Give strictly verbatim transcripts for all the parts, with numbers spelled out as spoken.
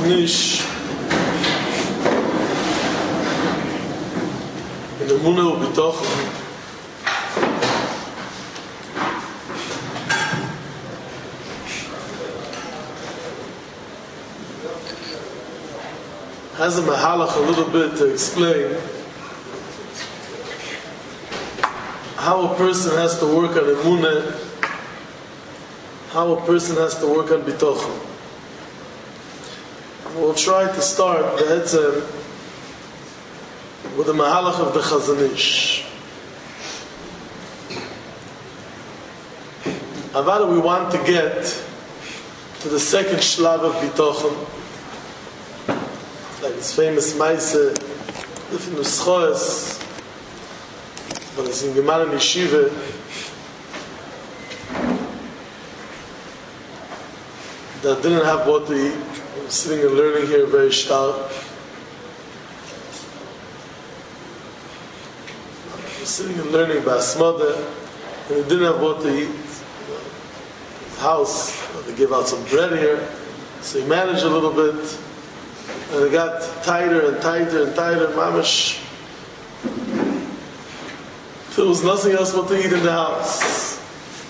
Chazon Ish in Emunah u'Bitochon has a mahalach a little bit to explain how a person has to work on Emunah, how a person has to work on Bitochon. We'll try to start the Hetzem with the mahalach of the Chazon Ish. Avada, we want to get to the second shlav of Bitochon, like this famous Maise, the Nuschoes, but it's in Gemara and Yeshiva. That didn't have what to eat. I'm sitting and learning here very sharp. I'm sitting and learning by Asmada, and he didn't have what to eat. His house, they give out some bread here, so he managed a little bit. And it got tighter and tighter and tighter, mamish. There was nothing else but to eat in the house.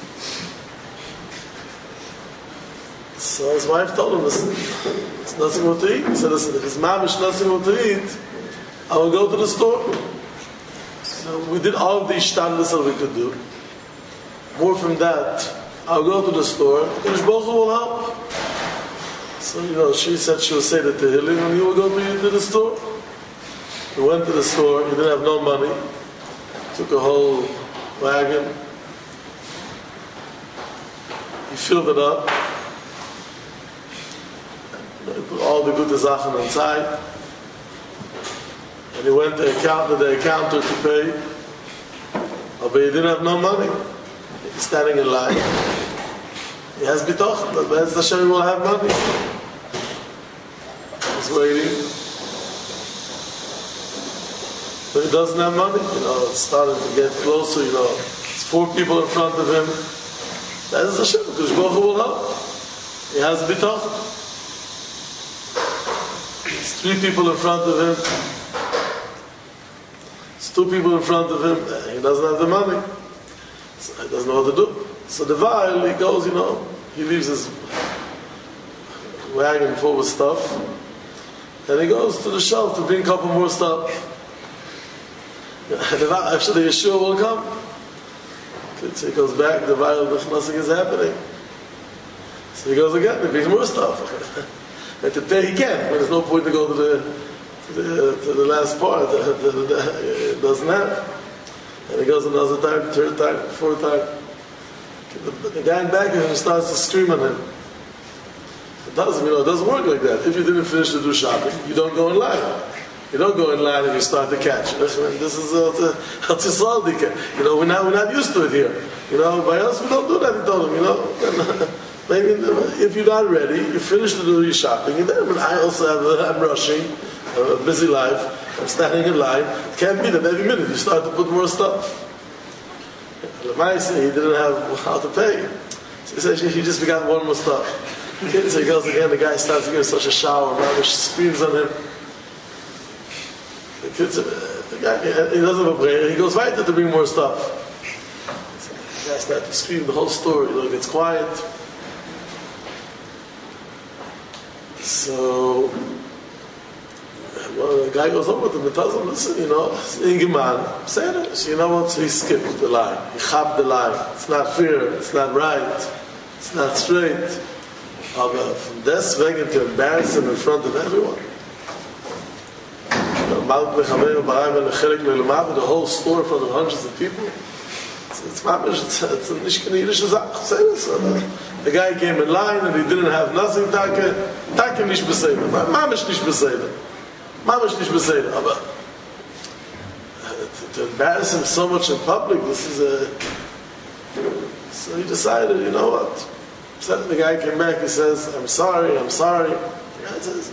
So his wife told him, listen, there's nothing more to eat. He said, listen, if it's mamish, nothing more to eat, I will go to the store. So we did all of the ishtadlis that we could do. More from that, I'll go to the store, Kodesh Baruch Hu will help. So, you know, she said she would say that to Tehillim, and he would go to the store. He went to the store, he didn't have no money. Took a whole wagon. He filled it up. He put all the good zachen inside. And he went to the counter, the counter to pay. But he didn't have no money. He's standing in line. He has bitoch, but Be'ez Hashem he will have money. He's waiting. But he doesn't have money. You know, it's starting to get closer, you know. There's four people in front of him. Be'ez Hashem, Kodesh Baruch Hu will help. He has bitoch. There's three people in front of him. There's two people in front of him. He doesn't have the money. So he doesn't know what to do. So the while he goes, you know, he leaves his wagon full with stuff, and he goes to the shelf to bring a couple more stuff. Actually, the Yeshua will come. So he goes back, the while nothing is happening. So he goes again, he brings more stuff. And to pay he can't, but there's no point to go to the to the, to the last part. The, the, the, it doesn't have. And he goes another time, third time, fourth time. The, the guy in back of him starts to scream at him. It doesn't, you know, it doesn't work like that. If you didn't finish to do shopping, you don't go in line. You don't go in line and you start to catch. This is a, you know, we're not, we're not used to it here. You know, by us we don't do that, he told him, you know. Maybe if you're not ready, you finish to do your shopping, and then I also have, a, I'm rushing, a busy life, I'm standing in line. It can't be that every minute you start to put more stuff. The Maisa, he didn't have how to pay. So he said, he just began one more stuff. So he goes again, the guy starts to give such a shower, and screams on him. The kids, the guy, he doesn't have a prayer, he goes right to bring more stuff. So the guy starts to scream the whole story, you know, it gets quiet. So, well, the guy goes over to him and tells him, listen, you know, Ingeman, say it. So you know what? So he skipped the line. He chapped the line. It's not fair. It's not right. It's not straight. Aber from deswegen to embarrass him in front of everyone. The whole store in front of hundreds of people. It's, it's, it's, it's a nishkanidische Sache. Say this. The guy came in line and he didn't have nothing. Take, take nicht beseder. Mamish nicht beseder. Mamish nicht beseder. Aber to embarrass him so much in public, this is a... So he decided, you know what? So the guy came back, he says, I'm sorry, I'm sorry. The guy says,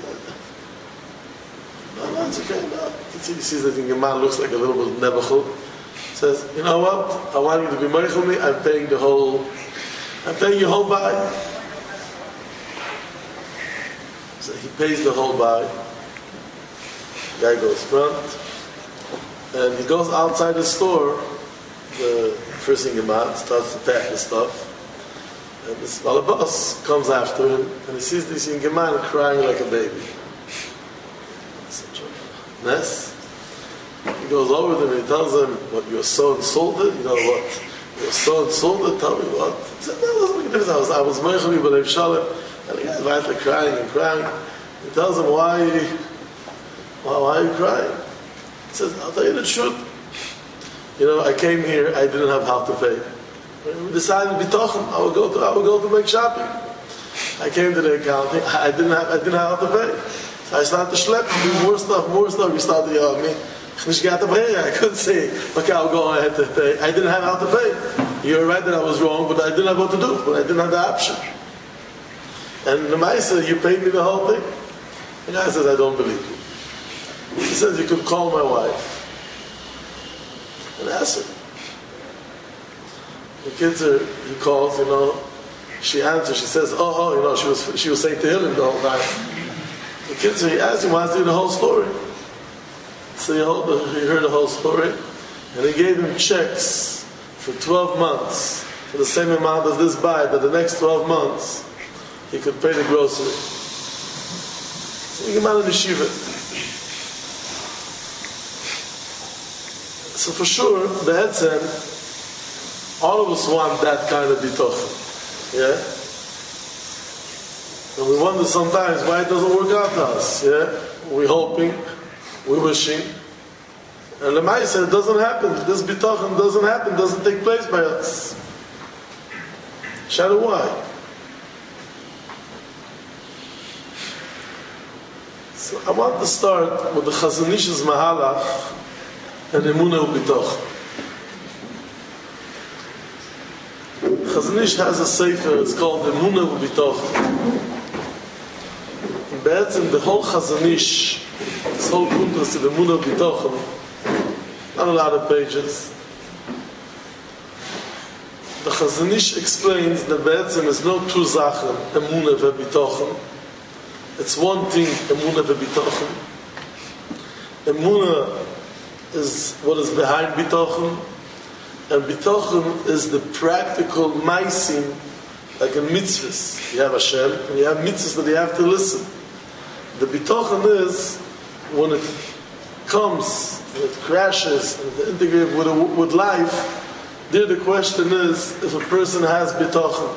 no, no, it's okay, no. He sees that the man looks like a little bit nebuchal. He says, you know what? I want you to be meichel me, I'm paying the whole, I'm paying your whole buy. So he pays the whole buy. Guy goes front, and he goes outside the store. The first thing he does, starts to pack the stuff. And this balabas comes after him, and he sees this young man crying like a baby. Such a mess. He goes over to him and he tells him, "What, you're so insulted? You know what? You're so insulted? Tell me what?" He said, "No, it doesn't make a difference. I was, I was meichel but I'm shalom." And the guy's right there crying and crying. He tells him, "Why, why, why are you crying?" He says, "I'll tell you the truth. You know, I came here, I didn't have how to pay. We decided to be talking. I would go to, I would go to make shopping. I came to the accounting. I didn't have, I didn't have how to pay. So I started to schlep, do more stuff, more stuff. You started to yell at me. I couldn't say, okay, I'll go ahead to pay. I didn't have how to pay. You're right that I was wrong, but I didn't have what to do. But I didn't have the option. And the man said, you paid me the whole thing?" The guy says, "I don't believe you." He says, "You could call my wife and ask her." The kids are, he calls, you know, she answers, she says, oh, oh, you know, she was she was saying to him the whole time. The kids are, he asked him, wants to hear the whole story. So he, hold, he heard the whole story, and he gave him checks for twelve months, for the same amount as this buy, that the next twelve months, he could pay the grocery. So he came out of the yeshiva. So for sure, the Etzem, all of us want that kind of bitochen. Yeah? And we wonder sometimes why it doesn't work out to us. Yeah? We're hoping, we're wishing. And the Maya said it doesn't happen. This bitochen doesn't happen, doesn't take place by us. Shadow, why? So I want to start with the Chazon Ish's Mahalach and Emunah u'Bitochen. Chazon Ish has a sefer, it's called Emunah u'Bitochen. And Be'etzim, the whole Chazon Ish, this whole kuntas of Emunah u'Bitochen, not a lot of pages. The Chazon Ish explains that Be'etzim is no two Sachen, Emunah ve'Bitochen. It's one thing, Emunah ve'Bitochen. Emunah is what is behind Bitochen, and Bitochen is the practical maisim, like in mitzvahs. You have Hashem, and you have mitzvahs that you have to listen. The Bitochen is when it comes, when it crashes, and it integrates with, with life. There the question is if a person has Bitochen.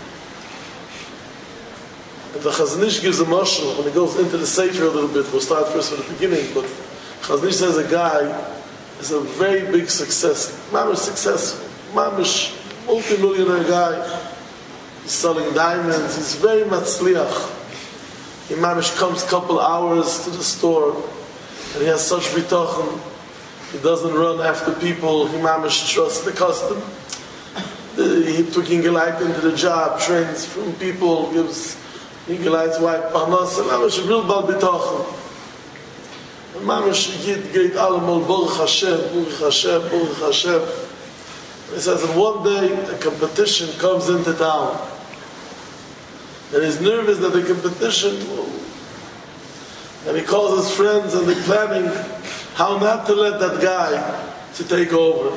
And the Chazon Ish gives a mashal when he goes into the sefer a little bit. We'll start first from the beginning, but Chazon Ish says a guy is a very big success, mamish successful, mamish multi-millionaire guy. He's selling diamonds. He's very matzliach. He mamish comes a couple hours to the store, and he has such bitochen. He doesn't run after people. He mamish trusts the custom. He took Ingelite into the job, trains from people, gives Ingelite's wife panos, and mamish a real bal bitochen. And mamish yid geht allemal Baruch Hashem, Baruch Hashem, Baruch Hashem. He says, and one day a competition comes into town, and he's nervous that the competition will, and he calls his friends and they're planning how not to let that guy to take over.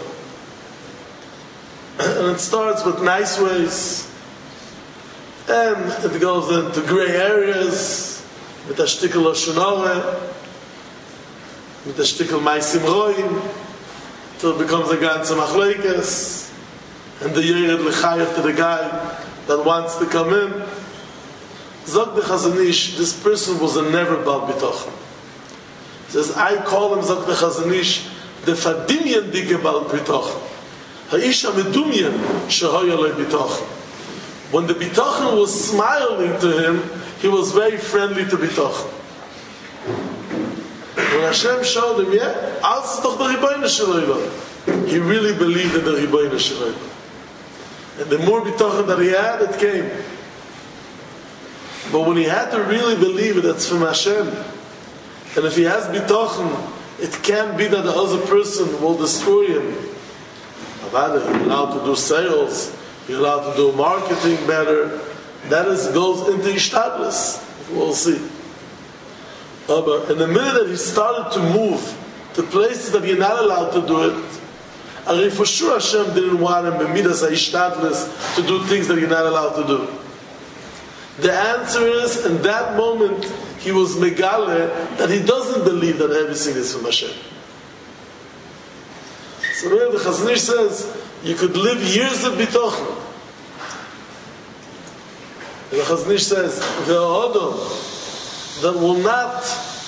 And it starts with nice ways, and it goes into gray areas, with a shtickle lashon hara, with a shtickle maisim roim, till it becomes a ganze machlekes, and the yered lechayev to the guy that wants to come in. Zog the Chazon Ish, this person was a never bal bitochen. He says, I call him, Zog the Chazon Ish, the fadimyan dike bal bitochen. Ha'isha medumyan shehoya le bitochen. When the bitochen was smiling to him, he was very friendly to bitochen. When Hashem showed him, yeah, als doch der Ribono shel Olam, he really believed in the Ribono shel Olam. And the more bitochen that he had, it came. But when he had to really believe it, it's from Hashem. And if he has bitochen, it can't be that the other person will destroy him. Avada, you're allowed to do sales, you're allowed to do marketing better. That is, goes into Ishtadlis. We'll see. But in the minute that he started to move to places that you're not allowed to do it, I for sure Hashem didn't want him b'midas ha'ishtadlis to do things that you're not allowed to do. The answer is, in that moment, he was megale that he doesn't believe that everything is from Hashem. So the Chazon Ish says, you could live years of bitochen. And the Chazon Ish says, the Adam that will not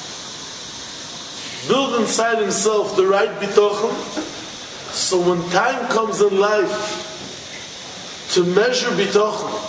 build inside himself the right bitochen, so when time comes in life to measure bitochen,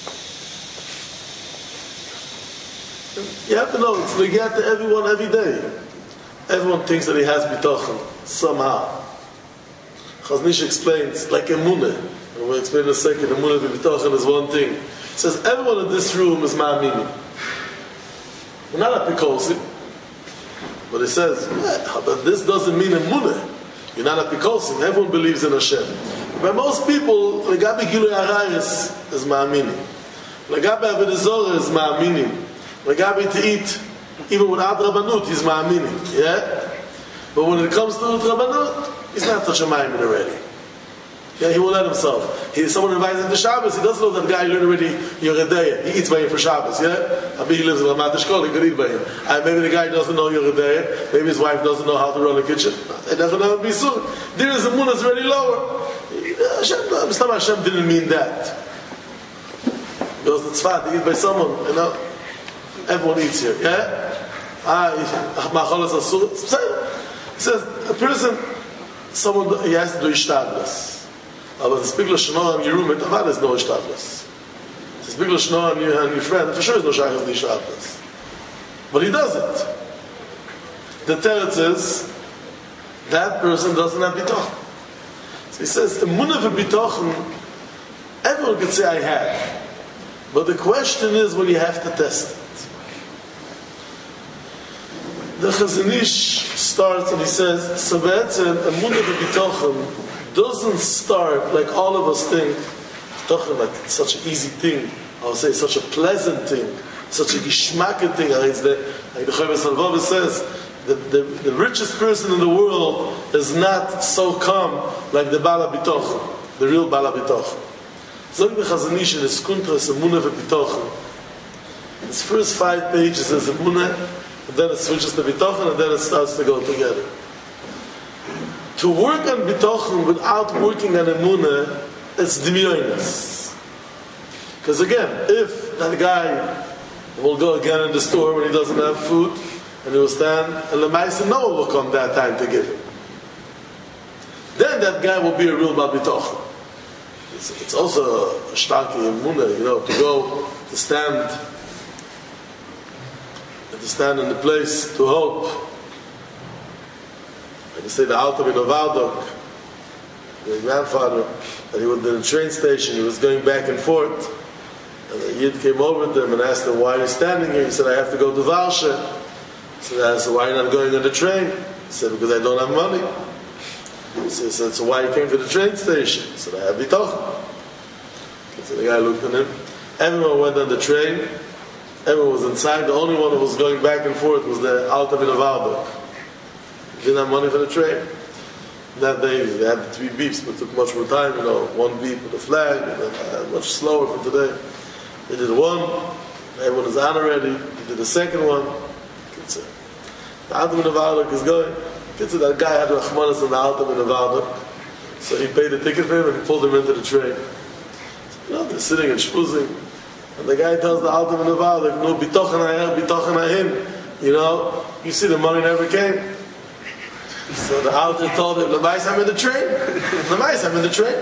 you have to know it's negat to everyone every day. Everyone thinks that he has bitochen somehow. Chazon Ish explains like emunah, and we'll explain in a second. Emunah and bitochen is one thing. He says everyone in this room is ma'amini. We're not apikosim, but he says, yeah, but this doesn't mean emunah. You're not apikosim. Everyone believes in Hashem. But most people, legabi gilui arayis is ma'amini. Legabi avodah zarah is ma'amini. Legabi to eat, even without rabbanut, he's ma'amini. Yeah, but when it comes to rabbanut, he's not such a ma'amin already. Yeah, he will let himself. He, someone invites him to Shabbos, he doesn't know that guy learned already Yeridea. He eats by him for Shabbos, yeah? I mean, he lives in Ramat Eshkol, he could eat by him. And maybe the guy doesn't know Yeridea, maybe his wife doesn't know how to run a kitchen. He doesn't know how to be soon. There is a moon that's already lower. Hashem, Mustafa Hashem didn't mean that. He goes to Tzfat, he eats by someone, you know? Everyone eats here, yeah? Ah, Ma'achol is asur. He says, a person, someone, he has to do ishtadlis. Aber the speak Lashon on your roommate, Avad is no ishtadlis. The speak Lashon on your, on your friend, for sure is no shaykhs the ishtadlis. But he does it. The teretz is, that person doesn't have bitochen. So he says, emunah v'bitochen, everyone could say I have. But the question is when you have to test it. The Chazon Ish starts and he says, so be'etzem, emunah v'bitochen doesn't start like all of us think, bitochen like it's such an easy thing, I would say such a pleasant thing, such a gishmaket thing. It's the, like the Chavis Alvava says, the, the, the richest person in the world is not so calm like the Bala Bitochen, the real Bala Bitochen. So the Chazon Ish in his Kuntras, emunah v'bitochen, his first five pages is emunah, and then it switches to bitochen, and then it starts to go together. To work on bitochen without working on emunah, it's demyonis. Because again, if that guy will go again in the store when he doesn't have food, and he will stand, and the Lemaisa, no one will come that time to give him. Then that guy will be a real bal bitochen. It's, it's also a shtaki emunah, you know, to go, to stand, to stand in the place, to hope. Like you say, the Alter in Ovardok, the grandfather, that he was in the train station, he was going back and forth, and the Yid came over to him and asked him, why are you standing here? He said, I have to go to Varsha. He said, I said, why are you not going on the train? He said, because I don't have money. He said, so why you came to the train station? He said, I have bitochen. So the guy looked at him. Everyone went on the train. Everyone was inside. The only one who was going back and forth was the Alter in Ovardok. Didn't have money for the train. That day they had the three beeps, but it took much more time, you know, one beep with a flag, and then, uh, much slower for today. They did one, everyone is on already, they did the second one. The Alter in Ovardok is going. That guy had Rachmanis on the Alter in Ovardok, so he paid the ticket for him and he pulled him into the train. So, you know, they're sitting and schmoozing, and the guy tells the Alter in Ovardok, no, bitochen aher, bitochen ahin. You know, you see the money never came. So the Alter told him, Lemais, I'm in the train. Lemais, I'm in the train.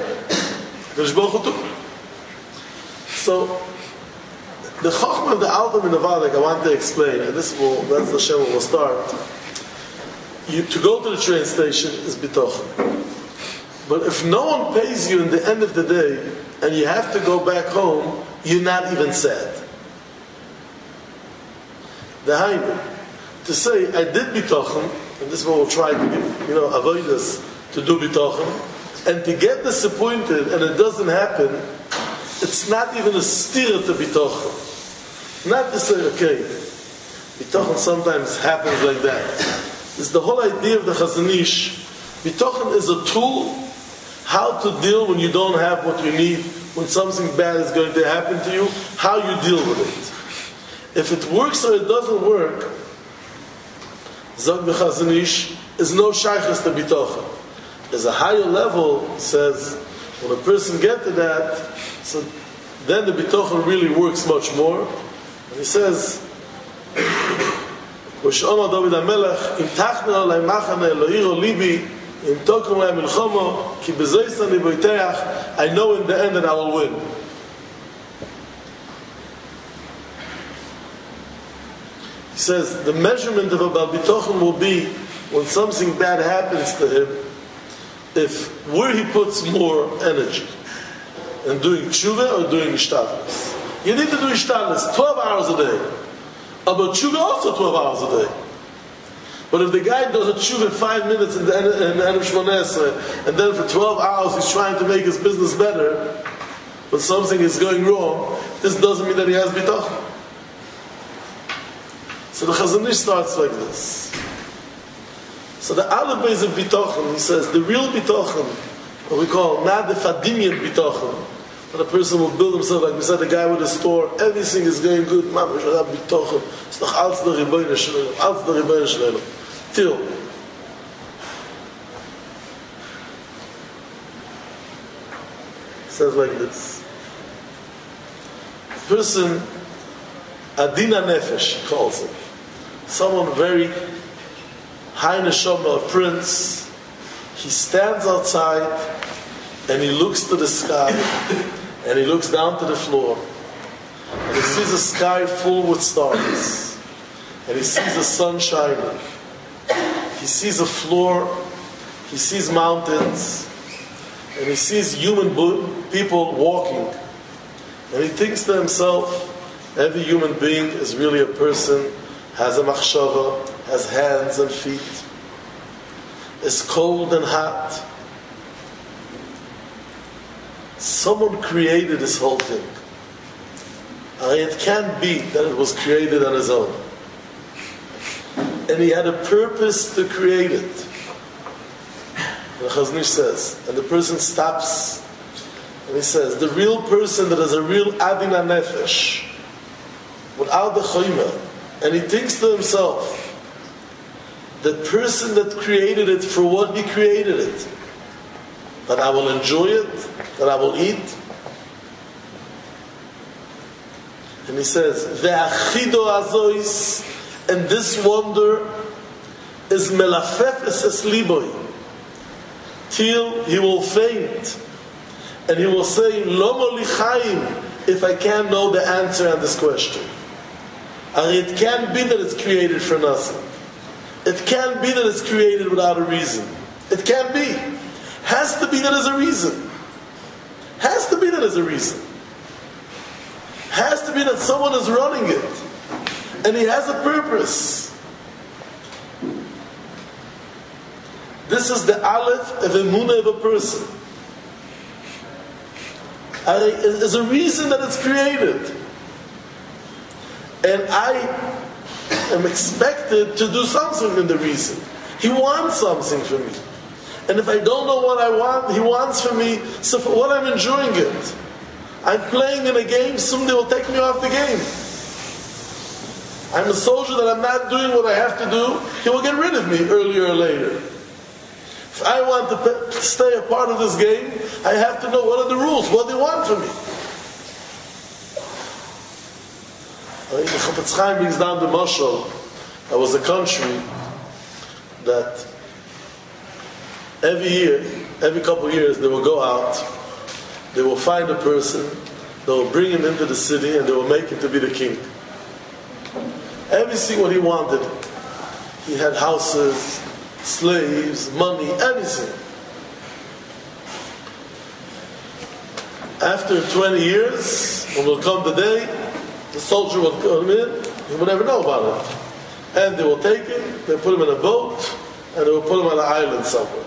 So, the Chochmah of the Alter in Ovardok, I want to explain, and this will, that's the Shem will start. You, to go to the train station is bitochen. But if no one pays you in the end of the day, and you have to go back home, you're not even sad. The Hainu, to say, I did bitochen, and this is what we'll try to give, you know, avoidance to do bitochen, and to get disappointed and it doesn't happen, it's not even a stira to bitochen. Not to say, okay, Bitochen sometimes happens like that. It's the whole idea of the Chazon Ish. Bitochen is a tool how to deal when you don't have what you need, when something bad is going to happen to you, how you deal with it. If it works or it doesn't work, Zog the Chazon Ish, is no shaykhs to Bitochen. There's a higher level, says, when a person gets to that, so then the Bitochen really works much more. And he says, V'sh'omar David HaMelech, Im tachna olay machane lo'iro libi, Im tokum olay milchomo, Ki bezoysan li boiteach, I know in the end that I will win. He says, the measurement of a Bal Bitochen will be when something bad happens to him, if where he puts more energy in doing tshuva or doing ishtadlus. You need to do ishtadlus twelve hours a day. About tshuva also twelve hours a day. But if the guy does a tshuva five minutes in the end of Shmoneh Esrei, and then for twelve hours he's trying to make his business better, but something is going wrong, this doesn't mean that he has bitachon. So the Chazon Ish starts like this. So the Aleph Beis of Bitochen, he says, the real Bitochen, what we call not the Fadimian Bitochen, when a person will build himself, like we said, the guy with a store, everything is going good, man, we should have Bitochen, it's noch als der Rebbeinu Shalom, als der Rebbeinu Shalom, till. He says like this. Person, Adina Nefesh, he calls him. Someone very high neshama, a prince, he stands outside and he looks to the sky and he looks down to the floor and he sees a sky full with stars and he sees the sun shining, he sees a floor, he sees mountains, and he sees human people walking, and he thinks to himself, every human being is really a person, has a machshava, has hands and feet, is cold and hot. Someone created this whole thing. It can't be that it was created on his own. And he had a purpose to create it. The Chazon Ish says, and the person stops and he says, the real person that has a real Adina Nefesh, without the Choyma, and he thinks to himself, the person that created it for what he created it, that I will enjoy it, that I will eat. And he says, Ve'achido azois, and this wonder is melafefes es liboy, till he will faint, and he will say, Lomo lichaim, if I can't know the answer on this question. And it can't be that it's created for nothing. It can't be that it's created without a reason. It can't be. Has to be that there's a reason. Has to be that there's a reason. Has to be that someone is running it. And he has a purpose. This is the aleph of emunah of a person. There's a reason that it's created. And I am expected to do something in the reason. He wants something from me. And if I don't know what I want, he wants from me, so for what I'm enjoying it. I'm playing in a game, soon they will take me off the game. I'm a soldier that I'm not doing what I have to do, he will get rid of me earlier or later. If I want to stay a part of this game, I have to know what are the rules, what they want from me. The Chafetz Chaim brings down the mashal. There was a country that every year, every couple of years, they will go out, they will find a person, they will bring him into the city, and they will make him to be the king. Everything what he wanted. He had houses, slaves, money, everything. After twenty years, when will come the day, the soldier will come in, he will never know about it. And they will take him, they put him in a boat, and they will put him on an island somewhere.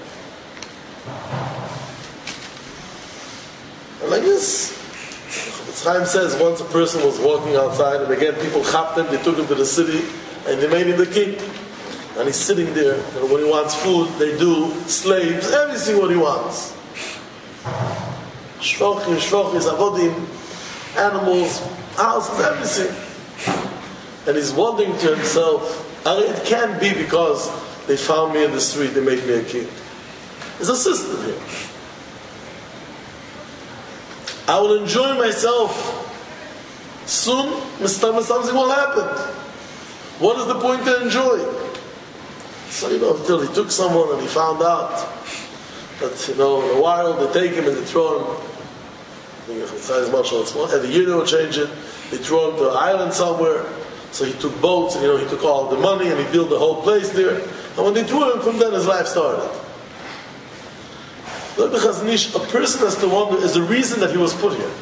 And like this, Chaim says once a person was walking outside, and again people chapped him, they took him to the city, and they made him the king. And he's sitting there, and when he wants food, they do, slaves, everything what he wants. Shvochim, shvochim, avodim, animals, houses, everything. And he's wondering to himself, it can't be because they found me in the street, they made me a king. There's a system here. I will enjoy myself. Soon, something will happen. What is the point to enjoy? So, you know, until he took someone and he found out that, you know, in a while they take him and they throw him, every year they will change it, they throw him to an island somewhere. So he took boats and, you know, he took all the money and he built the whole place there. And when they threw him, from then his life started. Look, the Chazon Ish, a person has to wonder, is the reason that he was put here.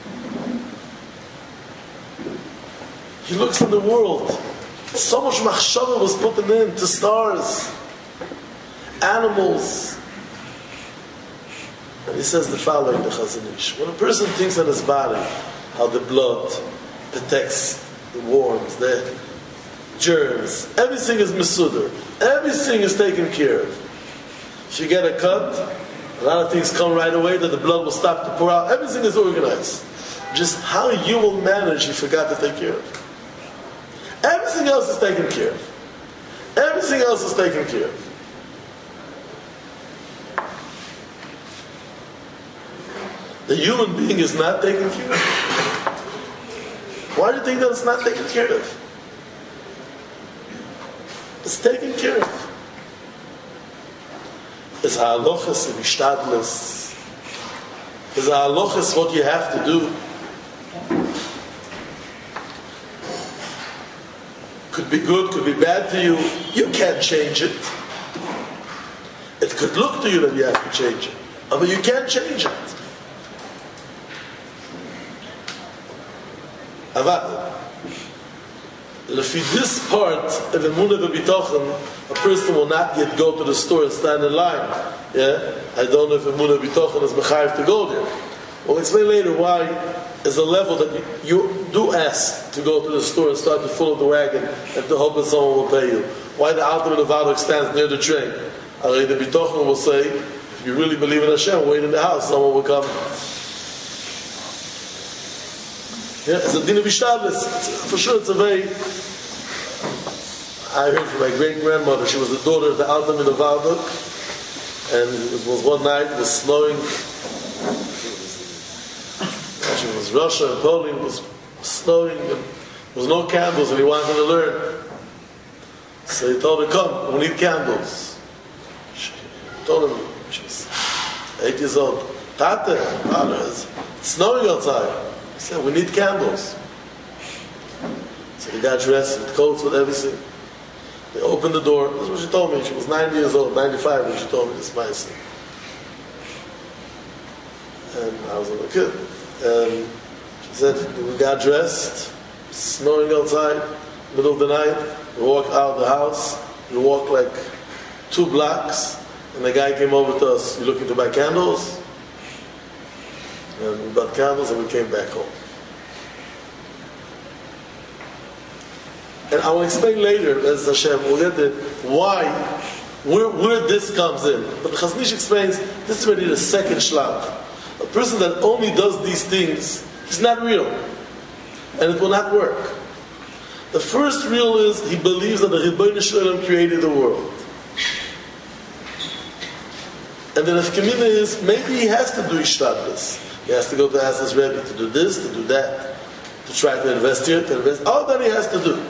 He looks in the world. So much machshava was put in to stars, animals. And he says the following, the Chazon Ish. When a person thinks on his body, how the blood protects the worms, the germs, everything is mesudar, everything is taken care of. If you get a cut, a lot of things come right away that the blood will stop to pour out. Everything is organized. Just how you will manage, you forgot to take care of. Everything else is taken care of. Everything else is taken care of. The human being is not taken care of. Why do you think that it's not taken care of? It's taken care of. It's ha'alochas and ishtadlis. It's ha'alochas what you have to do. Could be good, could be bad to you. You can't change it. It could look to you that you have to change it. But you can't change it. Avad. If this part of Emunah v'Bitachon, a person will not yet go to the store and stand in line. Yeah, I don't know if Emunah v'Bitachon is mechayev to go there. We'll explain later why is a level that you, you do ask to go to the store and start to fill up the wagon and to hope that someone will pay you. Why the ultimate Avada stands near the train? Already the Bitochon will say, if you really believe in Hashem, wait in the house, someone will come. Yeah, it's a din of Ishtadlis. For sure it's a very... I heard from my great-grandmother, she was the daughter of the Altam in the Valduk, and it was one night, it was snowing. Actually, it was Russia and Poland, it was snowing, and there was no candles, and he wanted to learn. So he told her, come, we need candles. She told him, she was eight years old, Tate, father, it's snowing outside. He said, we need candles. So they got dressed with coats, with everything. They opened the door. That's what she told me. She was ninety years old, ninety-five when she told me this ma'aseh. And I was a little kid. And she said, we got dressed, snowing outside, middle of the night. We walked out of the house. We walked like two blocks. And the guy came over to us. You looking to buy candles? And we bought candles and we came back home. And I will explain later, as Hashem, we'll get to why, where, where this comes in. But the Chazon Ish explains, this is already the second shlach. A person that only does these things is not real. And it will not work. The first real is, he believes that the Ribbono Shel Olam created the world. And then if Kamina is, maybe he has to do Ishtadlis. He has to go to ask his Rebbe to do this, to do that, to try to invest here, to invest. All that he has to do.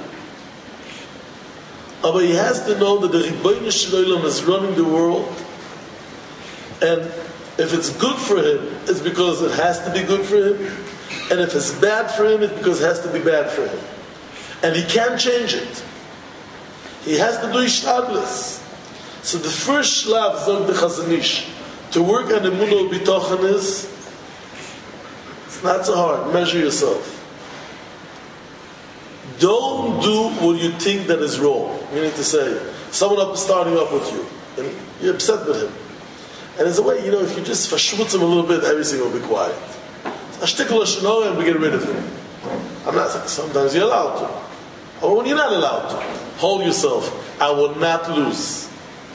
But he has to know that the Ribbono Shel Olam is running the world, and if it's good for him, it's because it has to be good for him, and if it's bad for him, it's because it has to be bad for him. And he can't change it. He has to do Ishtadlis. So the first shlav, Zog the Chazon Ish, to work on the Emunah B'Bitachon is, it's not so hard. Measure yourself. Don't do what you think that is wrong. Meaning to say, someone up is starting up with you, and you're upset with him. And there's a way, you know, if you just verschwitz him a little bit, everything will be quiet. Ashtikul Hashanah, and we get rid of him. I'm not saying sometimes you're allowed to. Or when you're not allowed to. hold yourself. I will not lose.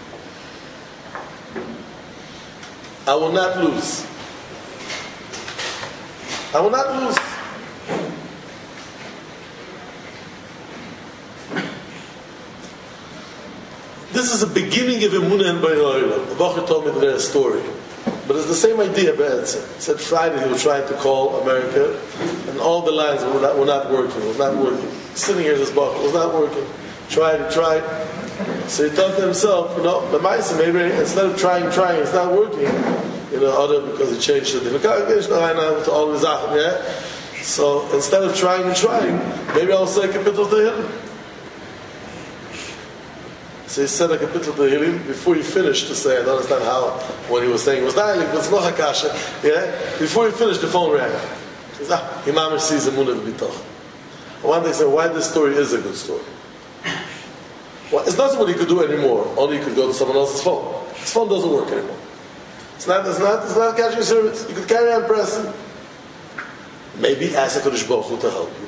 I will not lose. I will not lose. This is the beginning of Emunah and Bayroila. The Bacher told me their story. But it's the same idea, Be'etzim. He said Friday he was trying to call America, and all the lines were not, were not working. It was not working. Sitting here in this Bacher, it was not working. Tried and tried. So he thought to himself, you know, the Maisa, maybe instead of trying, trying, it's not working. You know, other because he changed the different congregation, to all the Zachem, yeah? So instead of trying and trying, maybe I'll say a kapitel to him. So he said a kapitel to him before he finished to say, I don't understand how, when he was saying, it was not, it was not Hakasha, yeah? Before he finished, the phone rang. He says, ah, Imam sees Emunah v'bitoch. One day he said, why this story is a good story. Well, it's not what he could do anymore. Only he could go to someone else's phone. His phone doesn't work anymore. It's not, it's not, it's not catching service. You could carry on pressing. Maybe ask HaKadosh Baruch Hu to help you.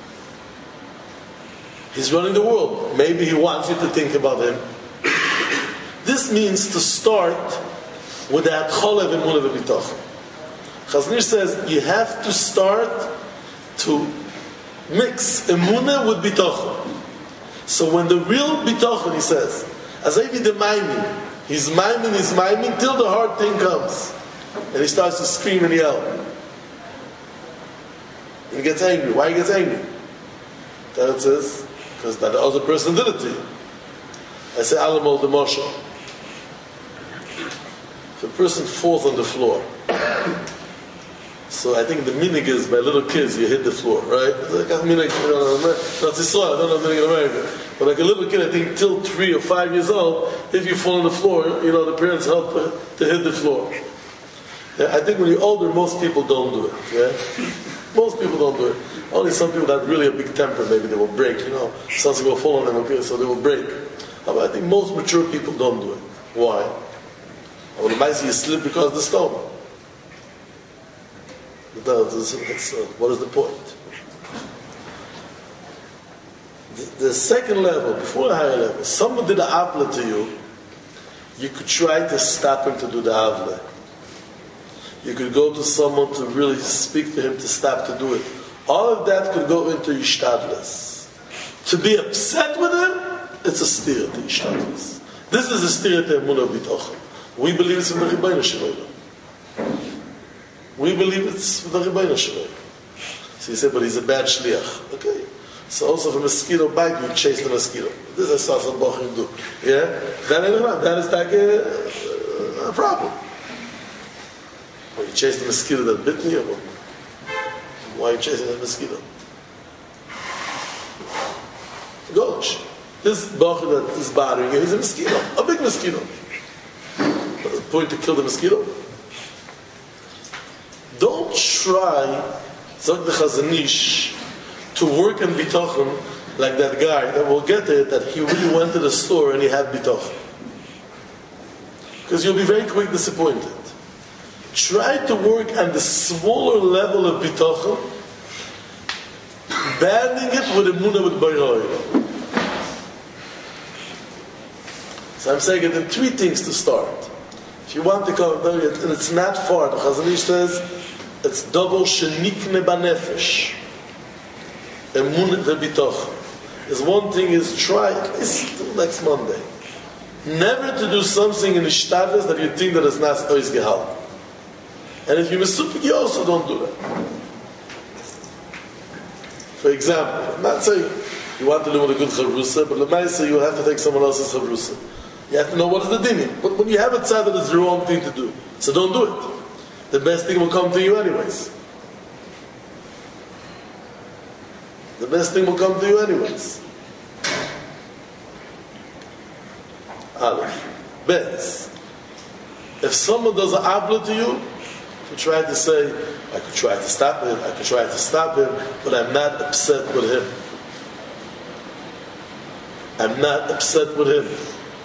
He's running the world. Maybe he wants you to think about him. This means to start with the Atchola v'Emunah v'Bitoch. Chazon Ish says you have to start to mix Emunah with Bitoch. So when the real Bitoch, he says, as I be the Maimin, he's Maimin, he's Maimin, till the hard thing comes. And he starts to scream and yell. And he gets angry. Why he gets angry? Then it says, because that other person did it to you. I say, Alamol the Moshe. If a person falls on the floor, so I think the minig is by little kids, you hit the floor, right? It's like a minig, you know, not Israel, I don't know anything in America. But like a little kid, I think till three or five years old, if you fall on the floor, you know, the parents help to, to hit the floor. Yeah, I think when you're older, most people don't do it, yeah? Most people don't do it. Only some people that have really a big temper, maybe they will break, you know. Something will fall on them, okay, so they will break. But I think most mature people don't do it. Why? When the mice you slip because of the stone. No, it's, it's, uh, what is the point? The, the second level, before the higher level, someone did an avla to you, you could try to stop him to do the avla. You could go to someone to really speak to him to stop to do it. All of that could go into Yishtadlis. To be upset with him, it's a steer to Yishtadlis. This is a steer to Emunah v'Bitoch. We believe it's in the Rebbeinu Shalom. We believe it's with the Rebbeinu Shalom. So you say, but he's a bad shliach. Okay. So also if a mosquito bite you, chase the mosquito. This I saw some bochim do. Yeah? That ain't enough. That is like a, a problem. When you chase the mosquito that bit me, or what? Why are you chasing that mosquito? Gosh. This bochim that is bothering you, he's a mosquito. A big mosquito. But the point to kill the mosquito? Don't try, Zog the Chazon Ish, to work in Bitochen like that guy that will get it, that he really went to the store and he had Bitochen. Because you'll be very quick disappointed. Try to work on the smaller level of Bitochen, banding it with Emunah with Bayroila. So I'm saying there are three things to start. If you want to come, and it's not far, the Chazon Ish says, it's double shenikne banefesh. Emunah v'bitoch. Is one thing is try at least next Monday. Never to do something in the shtadlis that you think that is not ois gehalt. And if you're mesupik, you also don't do that. For example, I'm not saying you want to do with a good chavrusa, but l'maisa you have to take someone else's chavrusa. You have to know what is the dinim. But when you have a tzad that is the wrong thing to do, so don't do it. The best thing will come to you anyways. The best thing will come to you anyways. Aleph. Bez. If someone does an avla to you, you try to say, I could try to stop him, I could try to stop him, but I'm not upset with him. I'm not upset with him.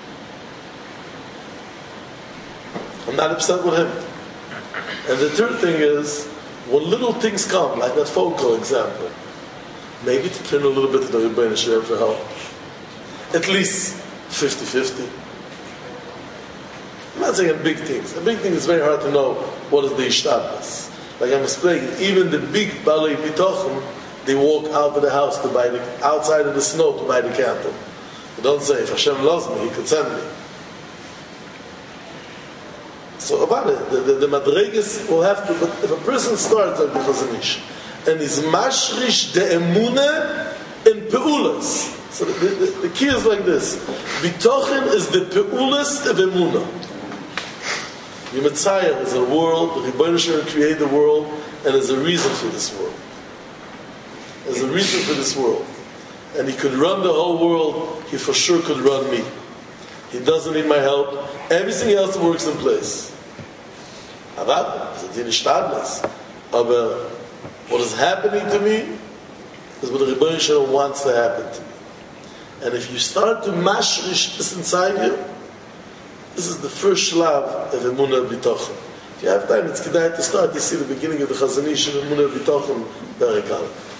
I'm not upset with him. And the third thing is, when little things come, like that phone call example, maybe to turn a little bit to the Rebbeinu Shalom for help. at least fifty-fifty. I'm not saying big things. A big thing is very hard to know what is the ishtadlus. Like I'm explaining, even the big balei bitochim, they walk out of the house to buy the, outside of the snow to buy the candle. They don't say, if Hashem loves me, He could send me. So about it, the, the, the madregas will have to, but if a person starts like the Chazanish, and is mashrish de emune in peulas. So the, the, the key is like this. Bitochen is the peulas of emuna. The Messiah is a world, the Rebbeinu Shalom created the world, and there's a reason for this world. There's a reason for this world. And He could run the whole world, He for sure could run me. He doesn't need my help. Everything else works in place. Aber, it's a nishtadlus. Aber, what is happening to me is what the Rebbeinu Shalom wants to happen to me. And if you start to mashrish this inside you, this is the first shlav of Emunah B'tochen. If you have time, it's kedai to start. You see the beginning of the Chazanish of Emunah B'tochen, very calm.